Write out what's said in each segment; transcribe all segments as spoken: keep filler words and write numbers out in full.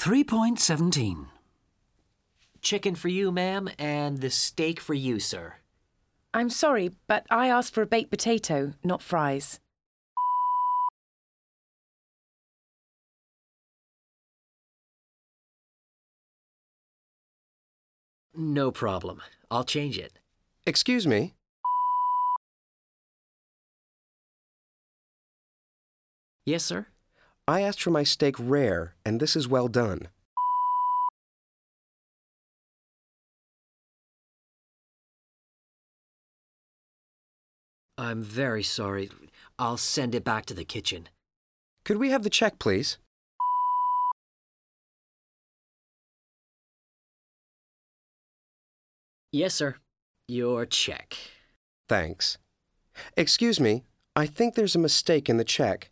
three point one seven. Chicken for you, ma'am, and the steak for you, sir. I'm sorry, but I asked for a baked potato, not fries. No problem. I'll change it. Excuse me. Yes, sir? I asked for my steak rare, and this is well done. I'm very sorry. I'll send it back to the kitchen. Could we have the check, please? Yes, sir. Your check. Thanks. Excuse me, I think there's a mistake in the check.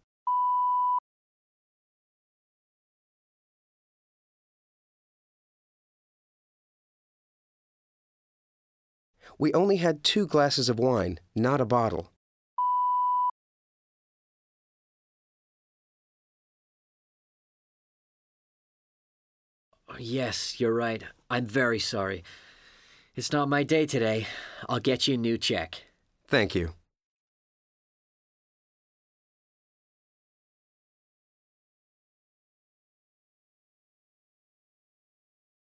We only had two glasses of wine, not a bottle. Yes, you're right. I'm very sorry. It's not my day today. I'll get you a new check. Thank you.